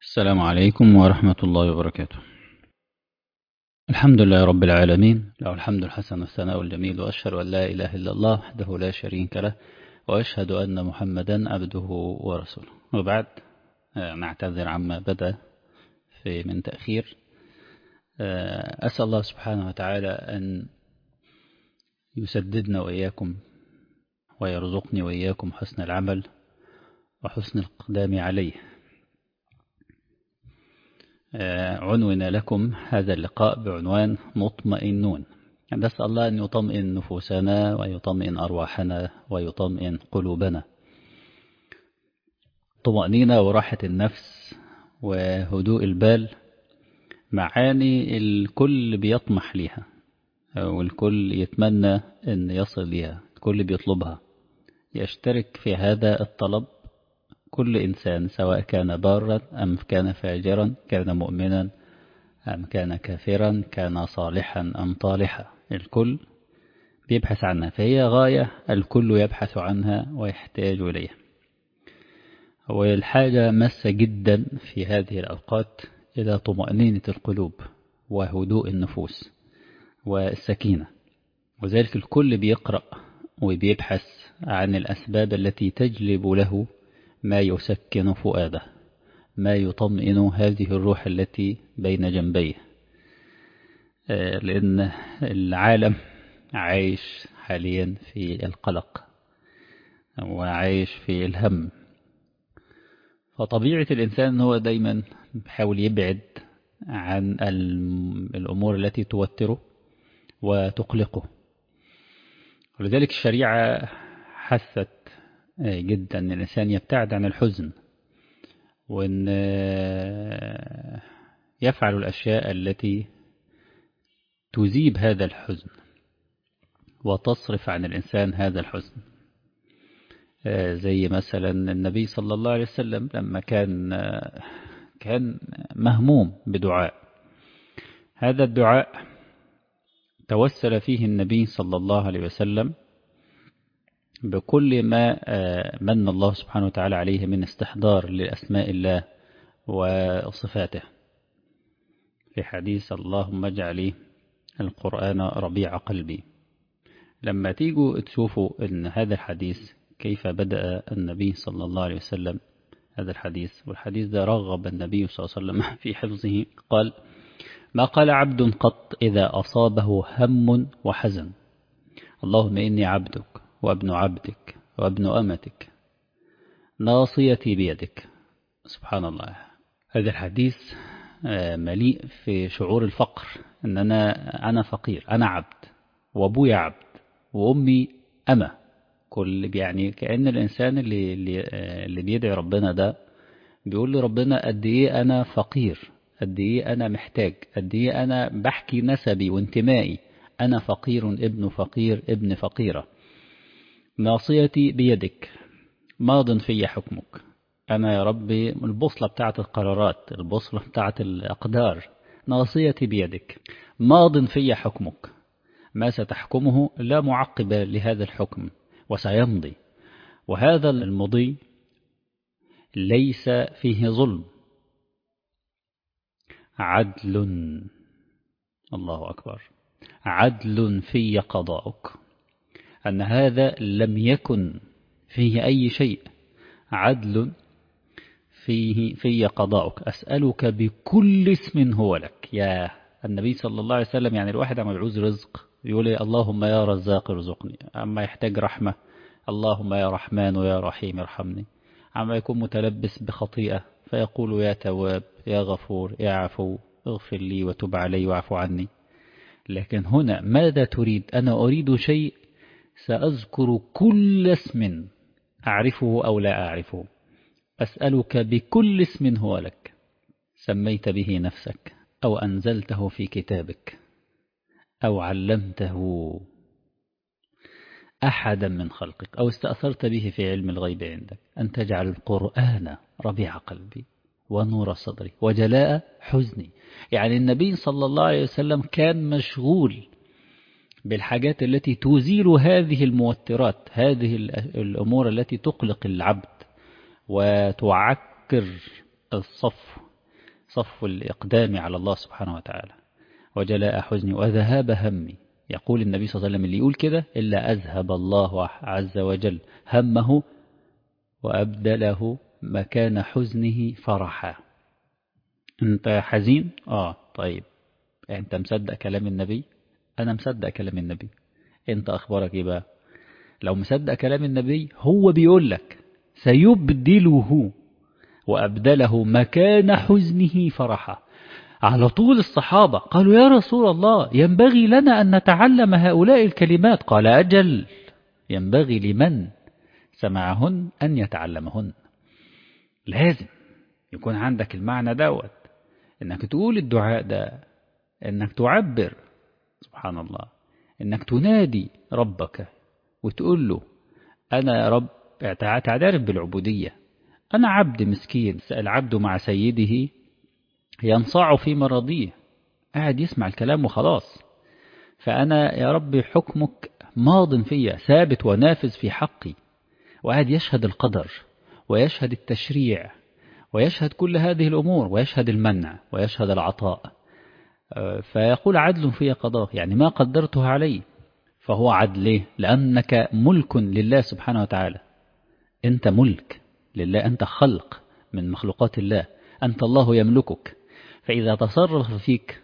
السلام عليكم ورحمة الله وبركاته. الحمد لله رب العالمين، له الحمد الحسن والثناء الجميل، وأشهد أن لا إله إلا الله وحده لا شريك له، وأشهد أن محمدا عبده ورسوله. وبعد، نعتذر عما بدأ من تأخير. أسأل الله سبحانه وتعالى أن يسددنا وإياكم ويرزقني وإياكم حسن العمل وحسن الإقدام عليه. عنون لكم هذا اللقاء بعنوان مطمئنون. نسأل الله أن يطمئن نفوسنا ويطمئن أرواحنا ويطمئن قلوبنا. طمأنينة وراحة النفس وهدوء البال معاني الكل بيطمح ليها، والكل يتمنى أن يصل ليها، الكل بيطلبها، يشترك في هذا الطلب كل إنسان، سواء كان بارا أم كان فاجرا، كان مؤمنا أم كان كافرا، كان صالحا أم طالحا، الكل بيبحث عنها، فهي غاية الكل يبحث عنها ويحتاج إليها. والحاجة مسة جدا في هذه الأوقات إلى طمأنينة القلوب وهدوء النفوس والسكينة، وذلك الكل بيقرأ وبيبحث عن الأسباب التي تجلب له ما يسكن فؤاده، ما يطمئن هذه الروح التي بين جنبيه، لأن العالم عايش حاليا في القلق وعايش في الهم، فطبيعة الإنسان هو دايما بيحاول يبعد عن الأمور التي توتره وتقلقه. ولذلك الشريعة حثت جدا أن الإنسان يبتعد عن الحزن، وأن يفعل الأشياء التي تذيب هذا الحزن وتصرف عن الإنسان هذا الحزن. زي مثلا النبي صلى الله عليه وسلم لما كان مهموم بدعاء، هذا الدعاء توسل فيه النبي صلى الله عليه وسلم بكل ما من الله سبحانه وتعالى عليه من استحضار لأسماء الله وصفاته، في حديث اللهم اجعل القرآن ربيع قلبي. لما تيجوا تشوفوا أن هذا الحديث كيف بدأ النبي صلى الله عليه وسلم هذا الحديث، والحديث ده رغب النبي صلى الله عليه وسلم في حفظه، قال: ما قال عبد قط إذا أصابه هم وحزن اللهم إني عبدك وابن عبدك وابن أمتك ناصيتي بيدك. سبحان الله، هذا الحديث مليء في شعور الفقر، أن أنا فقير، أنا عبد، وأبويا عبد، وأمي أمة. كل يعني كأن الإنسان اللي بيدعي ربنا ده بيقول لربنا قد إيه أنا فقير، قد إيه أنا محتاج، قد إيه أنا بحكي نسبي وانتمائي، أنا فقير ابن فقير ابن فقيرة، ناصيتي بيدك، ماض في حكمك. أنا يا ربي البوصلة بتاعت القرارات، البوصلة بتاعت الأقدار، ناصيتي بيدك، ماض في حكمك، ما ستحكمه لا معقب لهذا الحكم وسيمضي، وهذا المضي ليس فيه ظلم، عدل، الله أكبر، عدل في قضاؤك، أن هذا لم يكن فيه أي شيء، عدل في قضاؤك. أسألك بكل اسم هو لك. يا النبي صلى الله عليه وسلم، يعني الواحد عم يعوز رزق يقول اللهم يا رزاق ارزقني، أما يحتاج رحمة اللهم يا رحمن ويا رحيم ارحمني، عما يكون متلبس بخطيئة فيقول يا تواب يا غفور يا عفو اغفر لي وتب علي واعف عني. لكن هنا ماذا تريد؟ أنا أريد شيء سأذكر كل اسم أعرفه أو لا أعرفه. أسألك بكل اسم هو لك سميت به نفسك أو أنزلته في كتابك أو علمته أحدا من خلقك أو استأثرت به في علم الغيب عندك، أن تجعل القرآن ربيع قلبي ونور صدري وجلاء حزني. يعني النبي صلى الله عليه وسلم كان مشغول بالحاجات التي تزيل هذه الموترات، هذه الأمور التي تقلق العبد وتعكر الصف صف الإقدام على الله سبحانه وتعالى، وجلاء حزني وذهاب همي. يقول النبي صلى الله عليه وسلم اللي يقول كده إلا أذهب الله عز وجل همه وأبدله مكان حزنه فرحا. أنت حزين؟ طيب أنت مصدق كلام النبي؟ أنا مصدق كلام النبي. أنت أخبارك إيه بقى؟ لو مصدق كلام النبي هو بيقول لك سيبدله وأبدله مكان حزنه فرحا. على طول الصحابة قالوا يا رسول الله ينبغي لنا أن نتعلم هؤلاء الكلمات. قال أجل، ينبغي لمن سمعهن أن يتعلمهن. لازم يكون عندك المعنى دوت، إنك تقول الدعاء ده، إنك تعبر سبحان الله، إنك تنادي ربك وتقول له أنا يا رب، تعترف بالعبودية. أنا عبد مسكين، العبد مع سيده ينصاع في مرضيه، قاعد يسمع الكلام وخلاص. فأنا يا رب حكمك ماض فيا، ثابت ونافذ في حقي، وقاعد يشهد القدر ويشهد التشريع ويشهد كل هذه الأمور، ويشهد المنع ويشهد العطاء. فيقول عدل في قضاء، يعني ما قدرته عليه فهو عدل، لأنك ملك لله سبحانه وتعالى. أنت ملك لله، أنت خلق من مخلوقات الله، أنت الله يملكك. فإذا تصرف فيك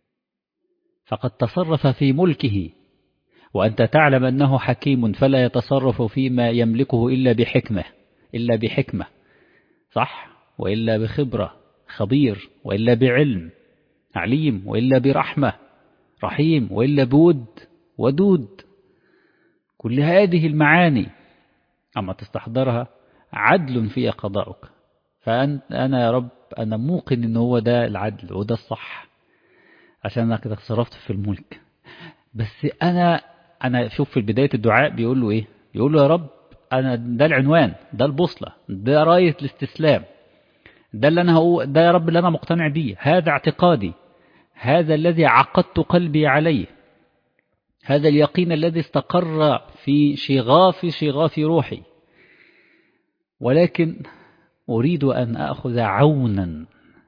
فقد تصرف في ملكه، وأنت تعلم أنه حكيم فلا يتصرف فيما يملكه إلا بحكمة صح، وإلا بخبرة خبير، وإلا بعلم عليم، وإلا برحمة رحيم، وإلا بود ودود. كل هذه المعاني أما تستحضرها عدل في قضاؤك. فأنا يا رب أنا موقن إن هو ده العدل وده الصح، عشان أنا كده تصرفت في الملك. بس أنا شوف في بداية الدعاء بيقول له إيه؟ بيقول له يا رب أنا ده العنوان، ده البوصلة، ده راية الاستسلام، ده اللي أنا هقول، ده يا رب اللي أنا مقتنع بيه، هذا اعتقادي، هذا الذي عقدت قلبي عليه، هذا اليقين الذي استقر في شغاف روحي. ولكن أريد أن أخذ عونا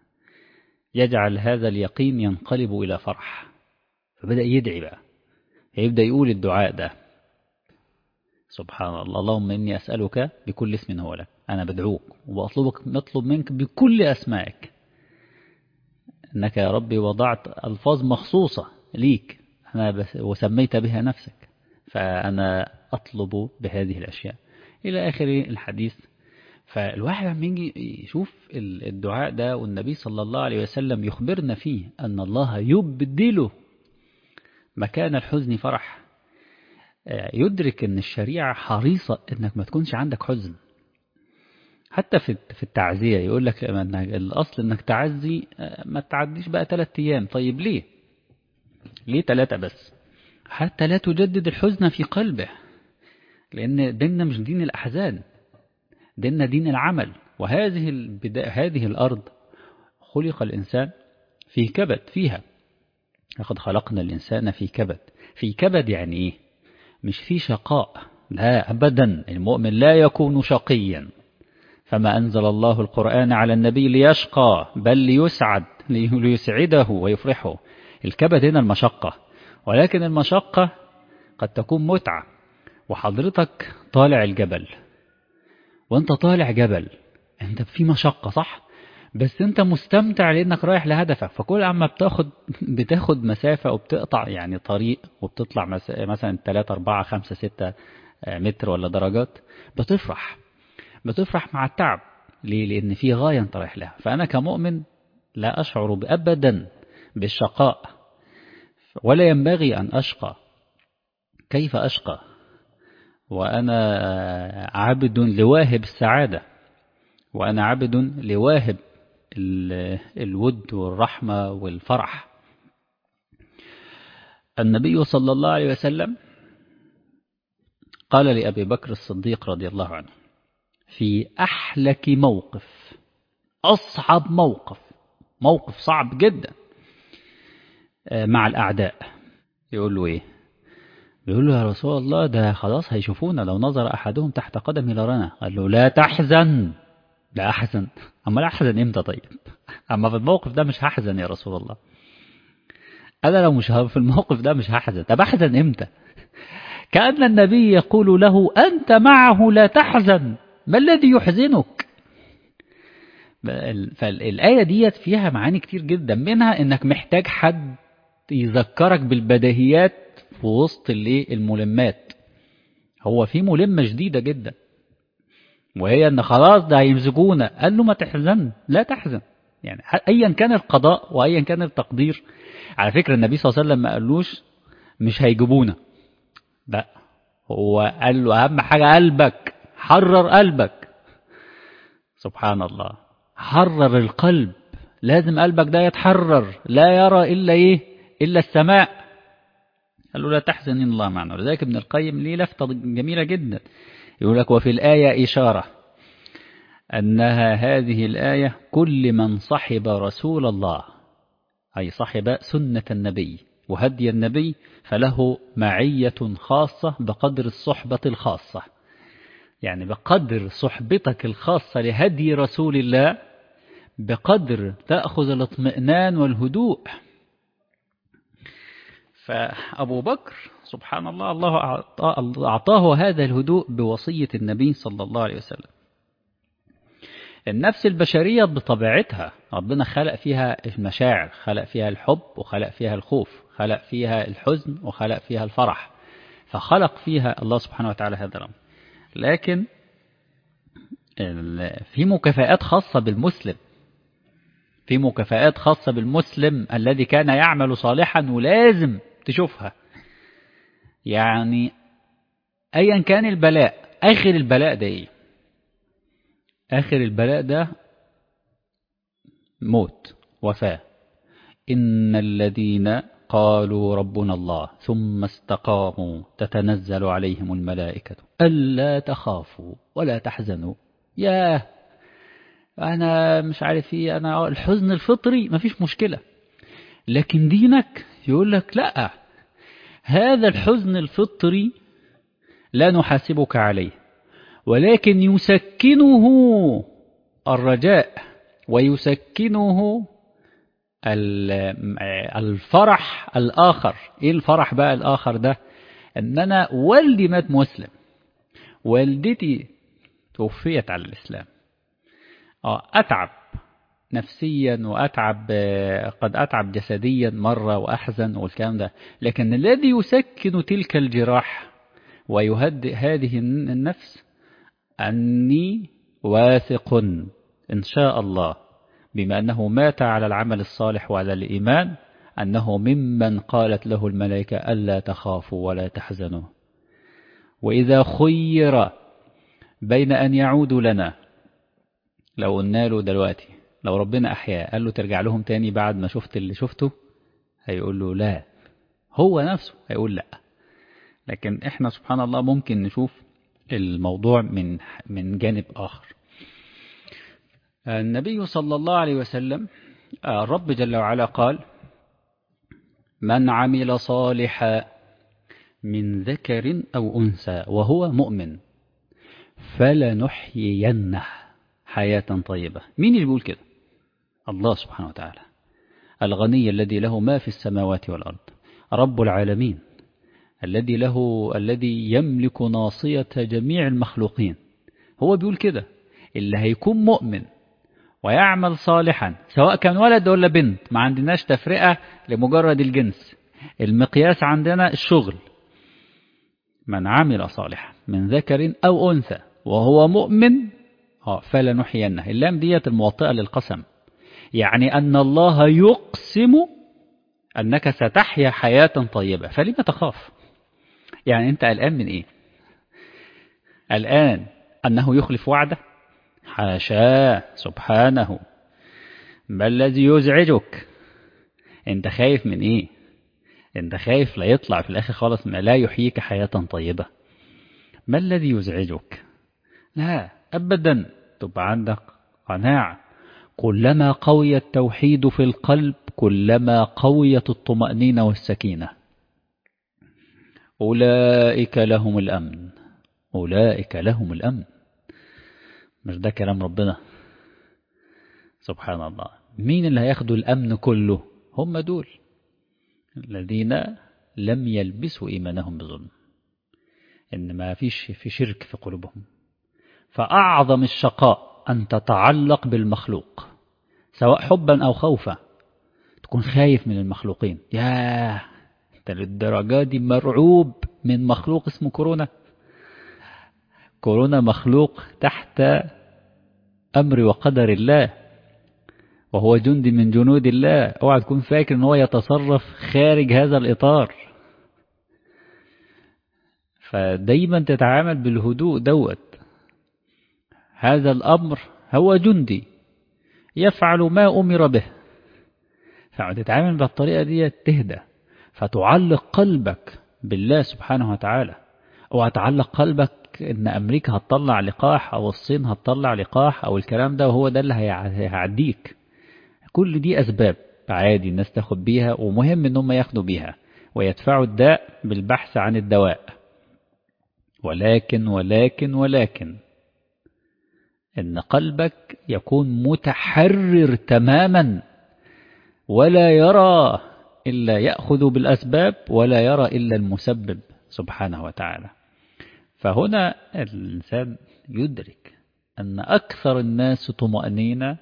يجعل هذا اليقين ينقلب إلى فرح. فبدأ يدعي بقى، يبدأ يقول الدعاء ده سبحان الله، اللهم إني أسألك بكل اسم هو لك، أنا بدعوك وبطلب منك بكل أسمائك، أنك يا ربي وضعت ألفاظ مخصوصة ليك وسميت بها نفسك، فأنا أطلب بهذه الأشياء إلى آخر الحديث. فالواحد لما يجي يشوف الدعاء ده والنبي صلى الله عليه وسلم يخبرنا فيه أن الله يبدله مكان الحزن فرح، يدرك أن الشريعة حريصة أنك ما تكونش عندك حزن. حتى في التعزية يقول لك الأصل أنك تعزي ما تعديش بقى 3 أيام. طيب ليه 3 بس؟ حتى لا تجدد الحزن في قلبه، لأن ديننا مش دين الأحزان، ديننا دين العمل. هذه الأرض خلق الإنسان في كبد فيها، لقد خلقنا الإنسان في كبد. في كبد يعني إيه؟ مش في شقاء، لا أبدا، المؤمن لا يكون شقيا. فما أنزل الله القرآن على النبي ليشقى، بل ليسعده ويفرحه. الكبد هنا المشقة، ولكن المشقة قد تكون متعة. وحضرتك طالع الجبل، وانت طالع جبل انت في مشقة صح، بس انت مستمتع لانك رايح لهدفك. فكل عما بتاخد مسافة وبتقطع يعني طريق وبتطلع مثلا 3 4 5 6 متر ولا درجات، بتفرح مع التعب. ليه؟ لان في غاية انت رايح لها. فانا كمؤمن لا اشعر ابدا بالشقاء، ولا ينبغي ان اشقى. كيف اشقى وأنا عبد لواهب السعادة، وأنا عبد لواهب الود والرحمة والفرح. النبي صلى الله عليه وسلم قال لأبي بكر الصديق رضي الله عنه في أحلك موقف، أصعب موقف صعب جدا مع الأعداء، يقول له إيه؟ بيقول له يا رسول الله ده خلاص هيشوفونا، لو نظر أحدهم تحت قدمي لرانا. قال له لا تحزن. لا أحزن؟ أما لا أحزن إمتى؟ طيب أما في الموقف ده مش هحزن يا رسول الله. أنا لو مش في الموقف ده مش هحزن، طب أحزن إمتى؟ كأن النبي يقول له أنت معه لا تحزن، ما الذي يحزنك؟ فالآية ديت فيها معاني كتير جدا، منها إنك محتاج حد يذكرك بالبديهيات في وسط الملمات. هو في ملمة جديدة جدا، وهي ان خلاص ده هيمسكونا. قال له ما تحزن، لا تحزن، يعني ايا كان القضاء وايا كان التقدير. على فكرة النبي صلى الله عليه وسلم ما قالوش مش هيجيبونا، لا، هو قال له اهم حاجة قلبك، حرر قلبك. سبحان الله، حرر القلب، لازم قلبك ده يتحرر، لا يرى الا ايه؟ الا السماء. قال له لا تحزن إن الله معنا. ولذلك ابن القيم ليه لفتة جميلة جدا، يقول لك وفي الآية إشارة أنها هذه الآية كل من صحب رسول الله، أي صحب سنة النبي وهدي النبي، فله معية خاصة بقدر الصحبة الخاصة. يعني بقدر صحبتك الخاصة لهدي رسول الله بقدر تأخذ الاطمئنان والهدوء. فأبو بكر سبحان الله، الله أعطاه هذا الهدوء بوصية النبي صلى الله عليه وسلم. النفس البشرية بطبيعتها ربنا خلق فيها المشاعر، خلق فيها الحب وخلق فيها الخوف، خلق فيها الحزن وخلق فيها الفرح، فخلق فيها الله سبحانه وتعالى هذا الأمر. لكن في مكافآت خاصة بالمسلم، في مكافآت خاصة بالمسلم الذي كان يعمل صالحا ولازم تشوفها. يعني أيا كان البلاء، آخر البلاء ده إيه؟ آخر البلاء ده موت، وفاة. إن الذين قالوا ربنا الله ثم استقاموا تتنزل عليهم الملائكة ألا تخافوا ولا تحزنوا. ياه، أنا مش عارف إيه، أنا الحزن الفطري مفيش مشكلة، لكن دينك يقول لك لا، هذا الحزن الفطري لا نحاسبك عليه، ولكن يسكنه الرجاء ويسكنه الفرح الآخر. إيه الفرح بقى الآخر ده؟ أن أنا والدي مات مسلم، والدتي توفيت على الإسلام، أتعب نفسيا وأتعب، قد أتعب جسديا مرة وأحزن والكلام ده، لكن الذي يسكن تلك الجراح ويهدئ هذه النفس أني واثق إن شاء الله بما أنه مات على العمل الصالح وعلى الإيمان، أنه ممن قالت له الملائكة ألا تخافوا ولا تحزنوا. وإذا خير بين أن يعودوا لنا، لو قلنا له دلوقتي لو ربنا أحياه قال له ترجع لهم تاني بعد ما شفت اللي شفته، هيقول له لا، هو نفسه هيقول لا. لكن إحنا سبحان الله ممكن نشوف الموضوع من جانب آخر. النبي صلى الله عليه وسلم الرب جل وعلا قال من عمل صالحا من ذكر أو أنثى وهو مؤمن فلنحيينه حياة طيبة. مين اللي بيقول كده؟ الله سبحانه وتعالى الغني الذي له ما في السماوات والأرض، رب العالمين الذي يملك ناصية جميع المخلوقين. هو بيقول كده، اللي هيكون مؤمن ويعمل صالحا سواء كان ولد ولا بنت، ما عندناش تفرقة لمجرد الجنس، المقياس عندنا الشغل. من عمل صالحا من ذكر أو أنثى وهو مؤمن فلنحيينه. اللام ديت الموطئة للقسم، يعني أن الله يقسم أنك ستحيا حياة طيبة، فلما تخاف؟ يعني أنت قلقان من إيه؟ قلقان أنه يخلف وعده؟ حاشاه سبحانه. ما الذي يزعجك؟ أنت خايف من إيه؟ أنت خايف لا يطلع في الآخر خالص ما لا يحييك حياة طيبة. ما الذي يزعجك؟ لا أبدا، تبقى عندك قناعة. كلما قوي التوحيد في القلب كلما قويت الطمأنينة والسكينة. أولئك لهم الأمن، أولئك لهم الأمن. مش ده كلام ربنا؟ سبحان الله. مين اللي هياخدوا الأمن كله؟ هم دول الذين لم يلبسوا إيمانهم بظلم، إن ما فيش في شرك في قلوبهم. فأعظم الشقاء أن تتعلق بالمخلوق سواء حبا أو خوفا، تكون خايف من المخلوقين. ياه، انت للدرجة دي مرعوب من مخلوق اسمه كورونا؟ كورونا مخلوق تحت أمر وقدر الله، وهو جندي من جنود الله. اوعى تكون فاكر ان هو يتصرف خارج هذا الإطار. فدايما تتعامل بالهدوء دوت. هذا الأمر هو جندي يفعل ما أمر به، فتتعامل بالطريقة دي تهدى، فتعلق قلبك بالله سبحانه وتعالى. اوعى تعلق قلبك ان امريكا هتطلع لقاح او الصين هتطلع لقاح او الكلام ده وهو ده اللي هيعديك. كل دي اسباب عادي الناس تاخد بيها، ومهم ان هم ياخدوا بيها ويدفعوا الداء بالبحث عن الدواء. ولكن ان قلبك يكون متحرر تماما، ولا يرى إلا يأخذ بالأسباب، ولا يرى إلا المسبب سبحانه وتعالى. فهنا الإنسان يدرك أن أكثر الناس طمأنينة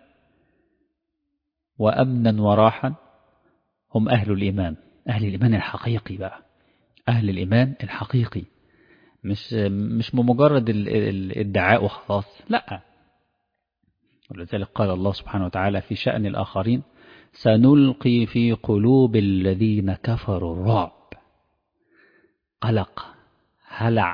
وأمنا وراحا هم أهل الإيمان. أهل الإيمان الحقيقي بقى، أهل الإيمان الحقيقي، مش بمجرد الادعاء وخلاص، لا. ولذلك قال الله سبحانه وتعالى في شأن الآخرين: سنلقي في قلوب الذين كفروا الرعب. قلق، هلع،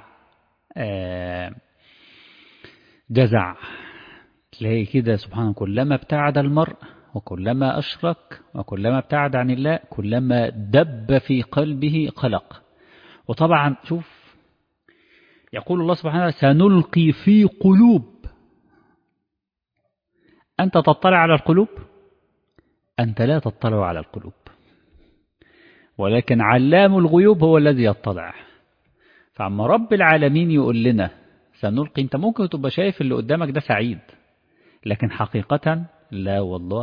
جزع. تلاقي كده سبحانه، كلما ابتعد المرء وكلما أشرك وكلما ابتعد عن الله كلما دب في قلبه قلق. وطبعا شوف، يقول الله سبحانه وتعالى: سنلقي في قلوب. أنت تطلع على القلوب؟ أنت لا تطلع على القلوب، ولكن علام الغيوب هو الذي يطلع. فعما رب العالمين يقول لنا سنلقي، أنت ممكن تبقى شايف اللي قدامك ده سعيد، لكن حقيقة لا،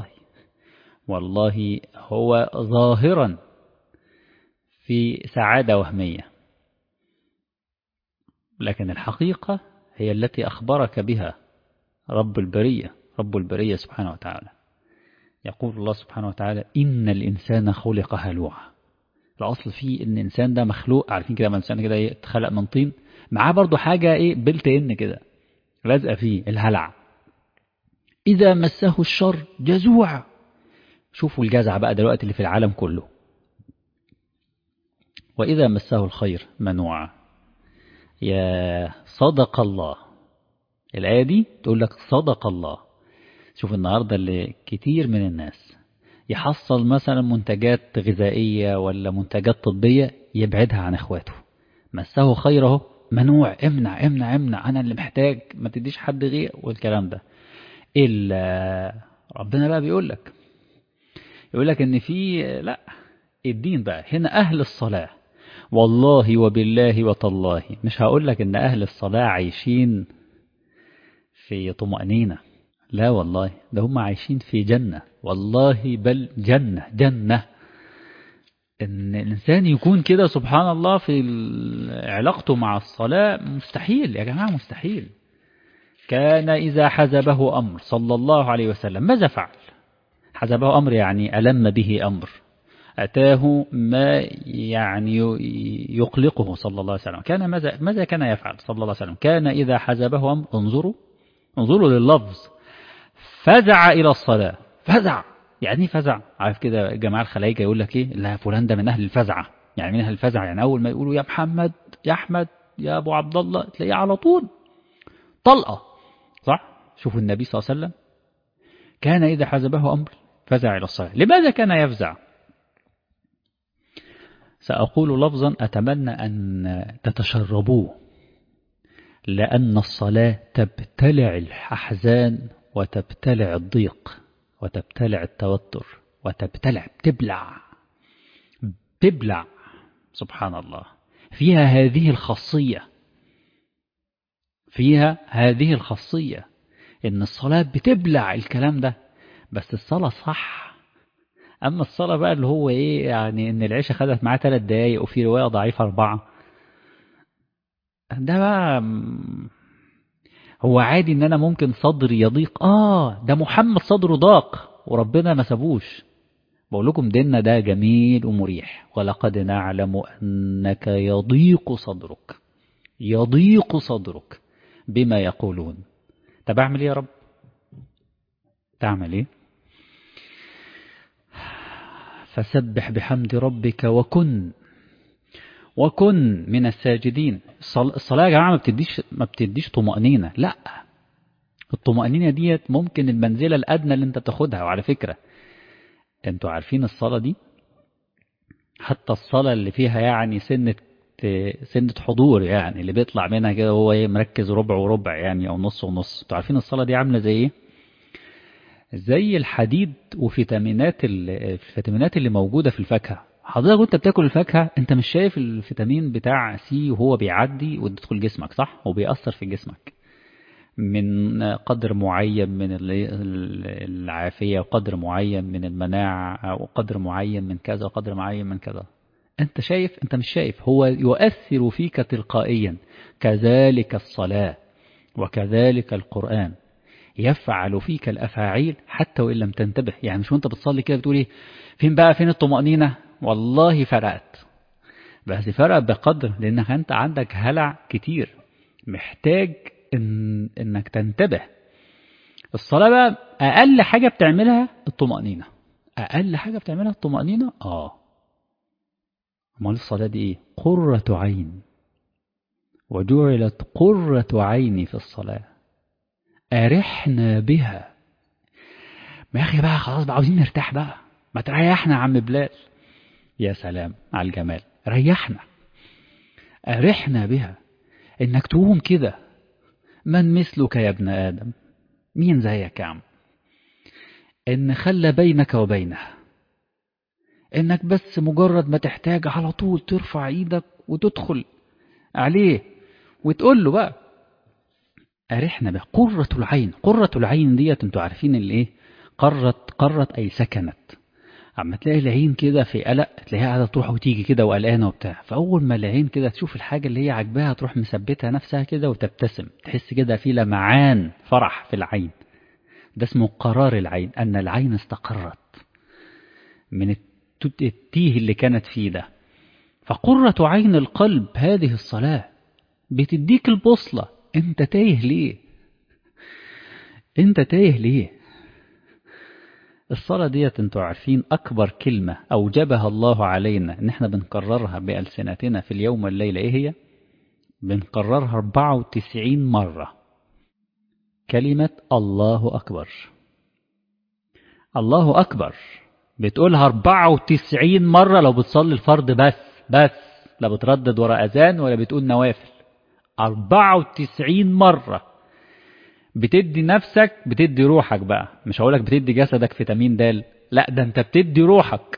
والله هو ظاهرا في سعادة وهمية، لكن الحقيقة هي التي أخبرك بها رب البرية سبحانه وتعالى. يقول الله سبحانه وتعالى: إن الإنسان خلق هلوعا. الأصل فيه إن الإنسان ده مخلوق، عارفين كده، الإنسان كده اتخلق من طين، معاه برضو حاجة بلت إن كده لازقة فيه، الهلع. إذا مسه الشر جزوع. شوفوا الجزع بقى دلوقتي اللي في العالم كله. وإذا مسه الخير منوعا. يا صدق الله. الآية دي تقول لك صدق الله. شوف النهاردة اللي كتير من الناس يحصل مثلا منتجات غذائية ولا منتجات طبية يبعدها عن اخواته. مسه خيره منوع، امنع امنع امنع، انا اللي محتاج، ما تديش حد غير، والكلام ده. إلا ربنا بقى بيقول لك ان في، لا، الدين بقى هنا أهل الصلاة. والله وبالله وتالله مش هقول لك ان أهل الصلاة عايشين في طمأنينة، لا والله، ده هم عايشين في جنة، والله بل جنة. ان الانسان يكون كده سبحان الله في علاقته مع الصلاة مستحيل يا جماعة، مستحيل. كان إذا حزبه أمر صلى الله عليه وسلم ماذا فعل؟ حزبه أمر يعني ألم به أمر، أتاه ما يعني يقلقه صلى الله عليه وسلم. كان ماذا كان يفعل صلى الله عليه وسلم؟ كان إذا حزبه أمر، انظروا لللفظ، فزع إلى الصلاة. فزع يعني فزع، عارف كده جماعة الخلايجة يقول لك إيه؟ لا فلان ده من أهل الفزعة. يعني من أهل الفزعة يعني أول ما يقولوا يا محمد يا أحمد يا أبو عبد الله تلاقيه على طول طلقة، صح؟ شوفوا النبي صلى الله عليه وسلم كان إذا حزبه أمر فزع إلى الصلاة. لماذا كان يفزع؟ سأقول لفظا أتمنى أن تتشربوه، لأن الصلاة تبتلع الأحزان وتبتلع الضيق وتبتلع التوتر تبلع سبحان الله. فيها هذه الخاصية إن الصلاة بتبلع الكلام ده، بس الصلاة صح. أما الصلاة بقى اللي هو إيه يعني إن العشاء خدت معاه 3 دقايق وفي رواية ضعيفة 4، ده بقى هو عادي إن أنا ممكن صدري يضيق. ده محمد صدره ضاق وربنا ما سابوش. بقول لكم ديننا ده جميل ومريح. ولقد نعلم أنك يضيق صدرك بما يقولون. طب أعمل إيه يا رب؟ تعمل إيه؟ فسبح بحمد ربك وكن من الساجدين. الصلاة يا جماعة ما بتديش طمأنينة، لا. الطمأنينة ديت ممكن المنزلة الأدنى اللي انت تاخدها. وعلى فكرة انتوا عارفين الصلاة دي، حتى الصلاة اللي فيها يعني سنة حضور، يعني اللي بيطلع منها كده هو ايه مركز ربع وربع يعني او نص ونص. انتوا عارفين الصلاة دي عاملة زي ايه؟ زي الحديد الفيتامينات اللي موجودة في الفاكهة. حضرتك وانت بتاكل الفاكهة انت مش شايف الفيتامين بتاع سي وهو بيعدي ويدخل جسمك، صح؟ وبيأثر في جسمك من قدر معين من العافية وقدر معين من المناعة وقدر معين من كذا وقدر معين من كذا. انت شايف؟ انت مش شايف، هو يؤثر فيك تلقائيا. كذلك الصلاة وكذلك القرآن يفعل فيك الأفاعيل حتى وإن لم تنتبه. يعني مش وانت بتصلي كده بتقولي فين الطمأنينة؟ والله فرقت، بس فرق بقدر لأنك أنت عندك هلع كتير محتاج إنك تنتبه. الصلاة بقى أقل حاجة بتعملها الطمأنينة. أقل حاجة بتعملها الطمأنينة. أمال الصلاة دي إيه؟ قرة عين. وجعلت قرة عيني في الصلاة. أرحنا بها. ما يا أخي بقى خلاص بقى عاوزين نرتاح بقى، ما تريحنا يا عم بلال. يا سلام على الجمال، ريحنا. أرحنا بها، إنك تقوم كده. من مثلك يا ابن آدم؟ مين زيك يا عم؟ إن خلى بينك وبينها، إنك بس مجرد ما تحتاج على طول ترفع إيدك وتدخل عليه وتقول له بقى أرحنا بها. قرة العين. قرة العين ديت انتوا عارفين اللي إيه؟ قرت أي سكنت. اما تلاقي العين كده في قلق تلاقيها قاعده تروح وتيجي كده وقلقانه وبتاع، فاول ما العين كده تشوف الحاجه اللي هي عاجباها تروح مثبتها نفسها كده وتبتسم، تحس كده في لمعان فرح في العين. ده اسمه قرار العين، ان العين استقرت من التيه اللي كانت فيه ده. فقرة عين القلب هذه الصلاة بتديك البوصلة. انت تايه ليه؟ انت تايه ليه؟ الصلاة ديت انتوا عارفين أكبر كلمة أوجبها الله علينا إن احنا بنكررها بألسنتنا في اليوم والليلة إيه هي؟ بنكررها 94 مرة. كلمة الله أكبر. الله أكبر بتقولها 94 مرة لو بتصلي الفرض بس لا بتردد وراء أذان ولا بتقول نوافل. 94 مرة بتدي نفسك، بتدي روحك بقى، مش هقولك بتدي جسدك فيتامين د، لا ده انت بتدي روحك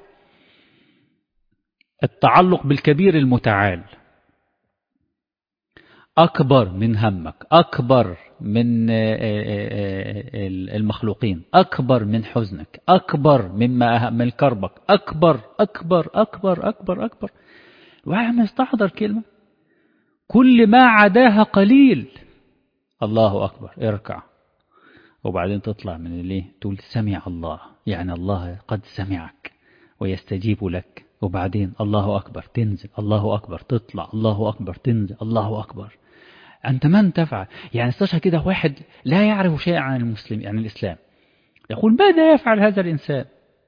التعلق بالكبير المتعال. أكبر من همك، أكبر من المخلوقين، أكبر من حزنك، أكبر من كربك، أكبر أكبر أكبر أكبر أكبر. الواحد ما يستحضر كلمة كل ما عداها قليل. الله أكبر، اركع وبعدين تطلع من الليل تقول سمع الله، يعني الله قد سمعك ويستجيب لك. وبعدين الله أكبر تنزل، الله أكبر تطلع، الله أكبر تنزل، الله أكبر. أنت من تفعل؟ يعني استشهد كده واحد لا يعرف شيئا عن المسلم عن الإسلام يقول ماذا يفعل هذا الإنسان؟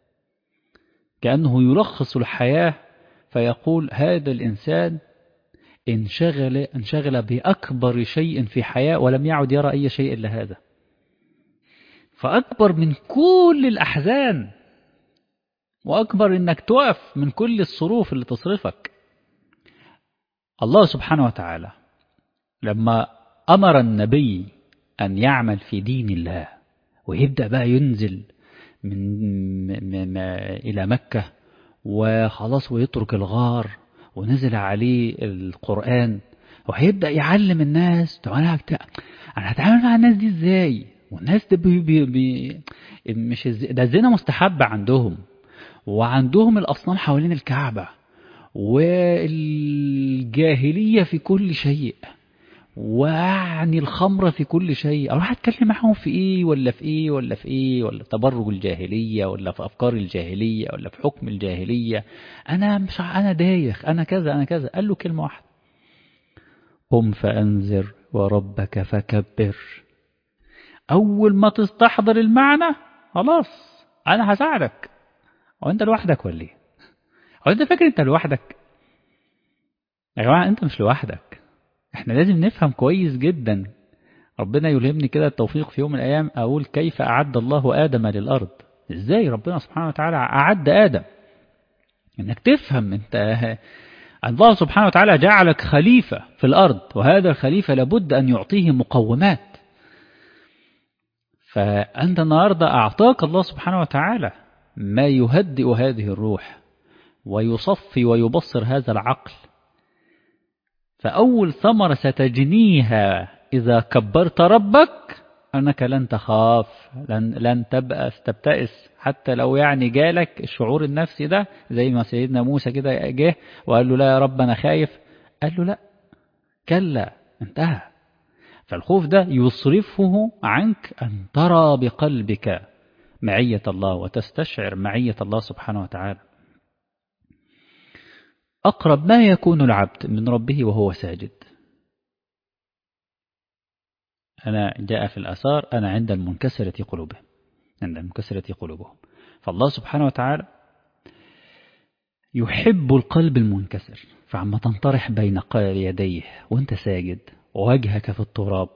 كأنه يلخص الحياة فيقول هذا الإنسان انشغل بأكبر شيء في حياة ولم يعد يرى أي شيء إلا هذا. فأكبر من كل الأحزان، وأكبر إنك تقف من كل الصروف اللي تصرفك. الله سبحانه وتعالى لما أمر النبي أن يعمل في دين الله ويبدأ بقى ينزل من إلى مكة وخلاص ويترك الغار ونزل عليه القرآن وهيبدأ يعلم الناس. طب أنا هتعامل مع الناس دي إزاي؟ والناس ده مش ده الزنا مستحب عندهم، وعندهم الأصنام حوالين الكعبة، والجاهلية في كل شيء، وعني الخمرة في كل شيء. أروح أتكلم معهم في إيه ولا في إيه ولا في إيه، ولا في تبرج الجاهلية، ولا في أفكار الجاهلية، ولا في حكم الجاهلية؟ أنا مش أنا دايخ، أنا كذا أنا كذا. قال له كلمة واحدة: قم فأنذر وربك فكبر. أول ما تستحضر المعنى خلاص أنا هساعدك. هو أنت لوحدك ولا إيه؟ هو أنت فاكر أنت لوحدك؟ يا جماعة أنت مش لوحدك. إحنا لازم نفهم كويس جدا. ربنا يلهمني كده التوفيق في يوم من الأيام أقول: كيف أعد الله آدم للأرض؟ إزاي ربنا سبحانه وتعالى أعد آدم؟ إنك تفهم أنت الله سبحانه وتعالى جعلك خليفة في الأرض، وهذا الخليفة لابد أن يعطيه مقومات. فأنت النهاردة أعطاك الله سبحانه وتعالى ما يهدئ هذه الروح ويصفي ويبصر هذا العقل. فأول ثمرة ستجنيها إذا كبرت ربك أنك لن تخاف، لن تبتئس، حتى لو يعني جالك الشعور النفسي ده، زي ما سيدنا موسى كده جه وقال له: لا يا رب أنا خايف. قال له: لا، كلا، انتهى. فالخوف ده يصرفه عنك أن ترى بقلبك معية الله وتستشعر معية الله سبحانه وتعالى. أقرب ما يكون العبد من ربه وهو ساجد. أنا جاء في الأثار: أنا عند المنكسرة قلوبهم، عند المنكسرة قلوبهم. فالله سبحانه وتعالى يحب القلب المنكسر. فعما تنطرح بين يديه وانت ساجد ووجهك في التراب،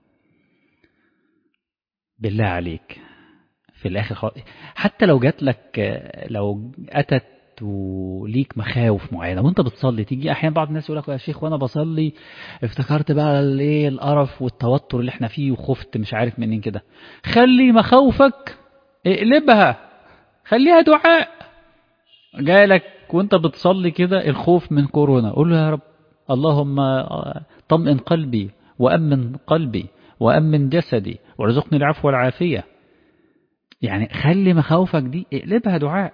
بالله عليك في الآخر حتى لو جات لك، لو أتت وليك مخاوف معينة وانت بتصلي، تيجي أحيانا بعض الناس يقول لك: يا شيخ وانا بصلي افتكرت بقى الايه القرف والتوتر اللي احنا فيه وخفت مش عارف منين كده. خلي مخاوفك اقلبها، خليها دعاء. جالك وانت بتصلي كده الخوف من كورونا، قول له: يا رب اللهم طمئن قلبي وأمن قلبي وأمن جسدي وارزقني العفو والعافية. يعني خلي مخاوفك دي اقلبها دعاء.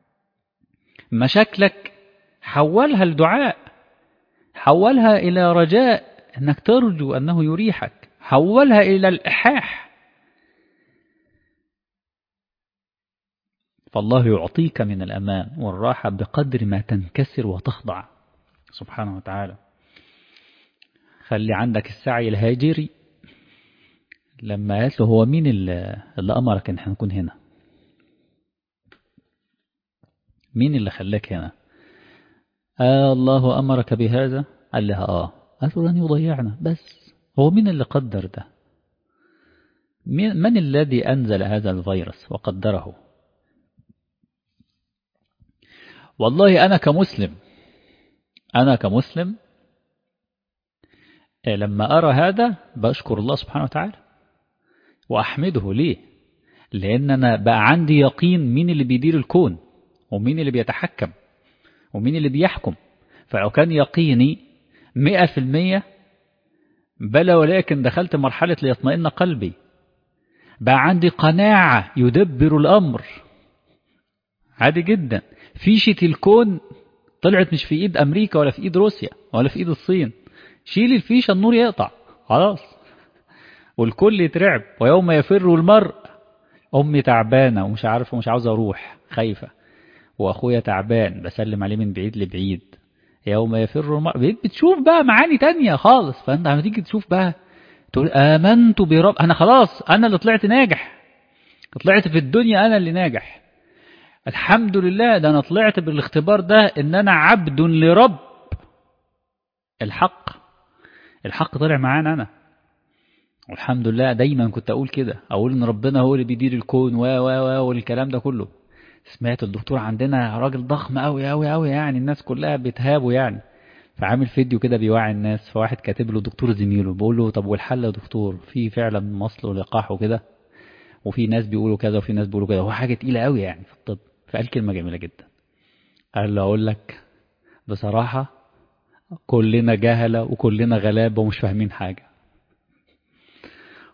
مشاكلك حولها لدعاء، حولها إلى رجاء أنك ترجو أنه يريحك، حولها إلى الإلحاح. فالله يعطيك من الأمان والراحة بقدر ما تنكسر وتخضع سبحانه وتعالى. خلي عندك السعي الهاجري. لما قالت له: هو مين اللي أمرك إن احنا نكون هنا؟ مين اللي خلاك هنا؟ الله أمرك بهذا؟ قال لها: قال له: لن يضيعنا. بس هو مين اللي قدر ده؟ من الذي أنزل هذا الفيروس وقدره؟ والله أنا كمسلم لما أرى هذا بشكر الله سبحانه وتعالى وأحمده. ليه؟ لأن أنا بقى عندي يقين مين اللي بيدير الكون ومين اللي بيتحكم ومين اللي بيحكم. فلو كان يقيني 100% بلى، ولكن دخلت مرحلة ليطمئن قلبي، بقى عندي قناعة يدبر الأمر عادي جدا. فيشة الكون طلعت مش في إيد أمريكا ولا في إيد روسيا ولا في إيد الصين. شيل الفيشة النور يقطع خلاص والكل يترعب. ويوم يفر المرء، أمي تعبانة ومش عارف ومش عاوز أروح خايفة، وأخويا تعبان بسلم عليه من بعيد لبعيد. يوم يفر المرء، بتشوف بقى معاني تانية خالص. فأنت لما تيجي تشوف بقى تقول: آمنت برب. أنا خلاص أنا اللي طلعت ناجح، طلعت في الدنيا أنا اللي ناجح، الحمد لله. ده أنا طلعت بالاختبار ده إن أنا عبد لرب الحق. الحق طلع معانا أنا، والحمد لله. دايما كنت أقول كده، أقول إن ربنا هو اللي بيدير الكون والكلام ده كله. سمعت الدكتور عندنا راجل ضخم أوي أوي أوي، يعني الناس كلها بتهابه يعني، فعامل فيديو كده بيوعي الناس. فواحد كاتب له دكتور زميله بيقول له: طب والحل يا دكتور؟ في فعلا مصل ولقاح وكده، وفي ناس بيقولوا كذا وفي ناس بيقولوا كذا، هو حاجة تقيلة أوي يعني في الطب. فقال كلمة جميلة جدا، قال له: أقول لك بصراحة، كلنا جهلة وكلنا غلابة ومش فاهمين حاجة،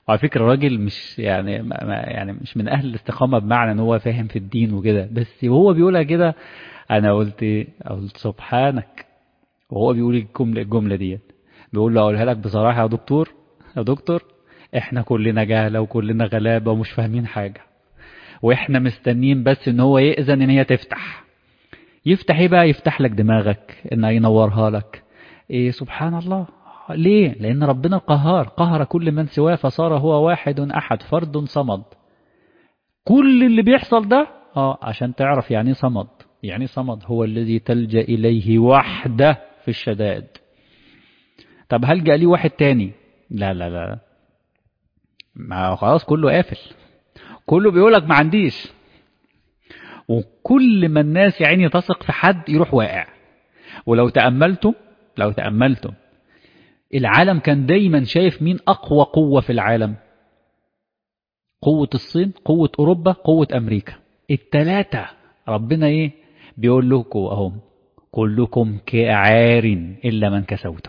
وعلى فكرة الراجل مش يعني يعني مش من أهل الاستقامة بمعنى إن هو فاهم في الدين وكده، بس وهو بيقولها كده أنا قلت إيه؟ قلت سبحانك. وهو بيقول الجملة ديت، بيقول له أقولها لك بصراحة يا دكتور، يا دكتور، إحنا كلنا جهلة وكلنا غلابة ومش فاهمين حاجة، وإحنا مستنيين بس إن هو يأذن إن هي تفتح. يفتح إيه بقى؟ يفتح لك دماغك، إن ينورها لك. إيه سبحان الله. ليه؟ لأن ربنا القهار قهر كل من سواه فصار هو واحد أحد فرد صمد. كل اللي بيحصل ده عشان تعرف يعني إيه صمد. يعني إيه صمد؟ هو الذي تلجأ إليه وحده في الشدائد. طب هلجأ ليه واحد تاني؟ لا لا لا، ما خلاص كله قافل، كله بيقولك ما عنديش. وكل ما الناس يا عيني تثق في حد يروح واقع. ولو تأملتم، لو تأملتم العالم كان دايما شايف مين أقوى قوة في العالم. قوة الصين، قوة أوروبا، قوة أمريكا. التلاتة ربنا إيه بيقول لكم أهم كلكم كعار إلا من كسوته.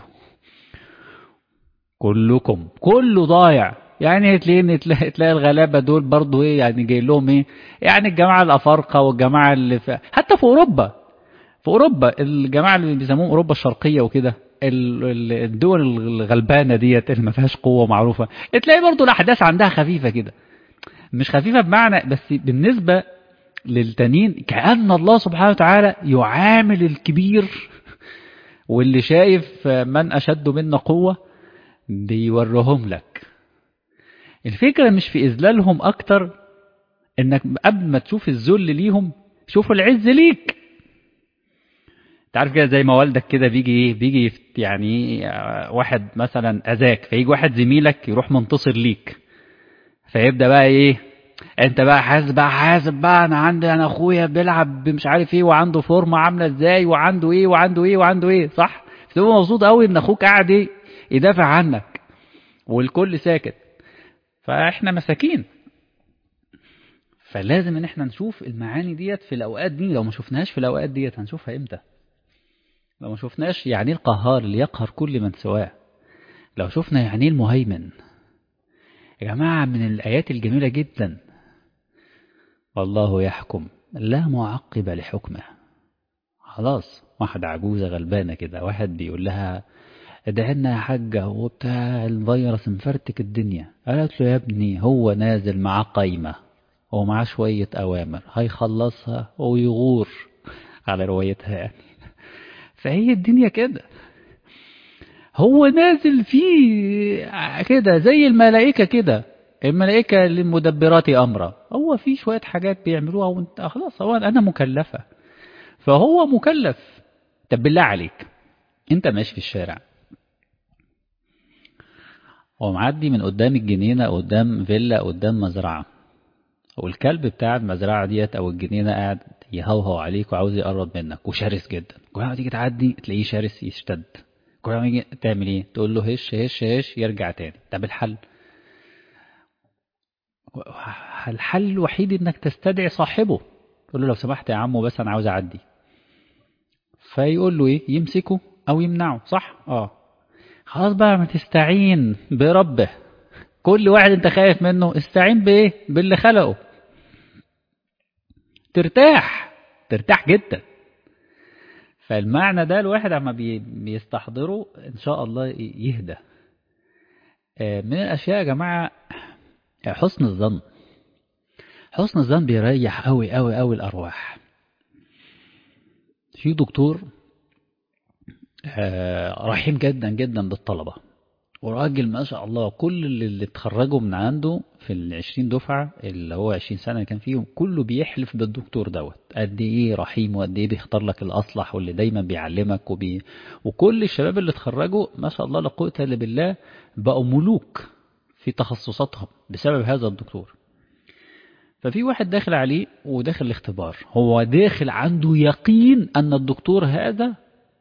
كلكم كله ضايع. يعني تلاقي الغلابة دول برضو ايه يعني جاي لهم ايه؟ يعني الجماعة الأفارقة والجماعة اللي حتى في أوروبا، في أوروبا الجماعة اللي بيسموهم أوروبا الشرقية وكده، الدول الغلبانة ديت اللي ما فيهاش قوة معروفة، تلاقي برضو الأحداث عندها خفيفة كده. مش خفيفة بمعنى، بس بالنسبة للتانيين كأن الله سبحانه وتعالى يعامل الكبير واللي شايف من أشد منا قوة بيورهم لك. الفكرة مش في إذلالهم أكتر، إنك قبل ما تشوف الذل ليهم شوفوا العز ليك. تعرف كده زي ما والدك كده بيجي يعني واحد مثلا أذاك، فيجي واحد زميلك يروح منتصر ليك، فيبدأ بقى إيه؟ أنت بقى حاسب بقى أنا أخويا بيلعب مش عارف إيه وعنده فورمة عاملة إزاي وعنده إيه وعنده إيه وعنده إيه، صح؟ فتبقى مبسوط قوي إن أخوك قاعد إيه؟ يدافع عنك والكل ساكت. فإحنا مساكين. فلازم ان احنا نشوف المعاني ديت في الاوقات دي. لو ما شفناهاش في الاوقات ديت هنشوفها امتى؟ لو ما شفناش يعني القهار اللي يقهر كل من سواه، لو شفنا يعني المهيمن. يا جماعة من الآيات الجميلة جدا، والله يحكم لا معقب لحكمه. خلاص واحد عجوزة غلبانة كده، واحد بيقول لها ادعي لنا يا حاجة وبتاع الفيروس مفرتك الدنيا، قالت له يا ابني هو نازل معاه قايمة ومعاه شوية أوامر هيخلصها ويغور على روايتها يعني. فهي الدنيا كده، هو نازل فيه كده زي الملائكة كده، الملائكة للمدبرات أمرا، هو في شوية حاجات بيعملوها وانت خلاص هو أنا مكلفة، فهو مكلف. طب بالله عليك، انت ماشي في الشارع ومعدي من قدام الجنينة، قدام فيلا، قدام مزرعة، والكلب بتاع المزرعة ديت أو الجنينة قاعد يهوهو عليك وعاوز يقرب منك وشرس جدا. كل ما تيجي تعدي تلاقيه شرس يشتد. كل ما يجي تعمل ايه؟ تقول له هش هش هش يرجع تاني. طب الحل؟ الحل الوحيد انك تستدعي صاحبه، تقول له لو سمحت يا عمو بس انا عاوز اعدي. فيقول له ايه؟ يمسكه او يمنعه، صح؟ خلاص بقى ما تستعين بربه. كل واحد انت خايف منه استعين بايه؟ باللي خلقه. ترتاح، ترتاح جدا. فالمعنى ده الواحد عما بيستحضره ان شاء الله يهدى. من الاشياء يا جماعة حسن الظن. حسن الظن بيريح قوي قوي قوي الارواح. في دكتور رحيم جدا جدا بالطلبة، وراجل ما شاء الله كل اللي اتخرجوا من عنده في ال20 دفعة اللي هو 20 سنة كان فيهم كله بيحلف بالدكتور دوت قد ايه رحيم وقد ايه بيختار لك الأصلح واللي دايما بيعلمك وكل الشباب اللي اتخرجوا ما شاء الله لا قوة الا بالله بقوا ملوك في تخصصاتهم بسبب هذا الدكتور. ففي واحد داخل عليه وداخل الاختبار، هو داخل عنده يقين أن الدكتور هذا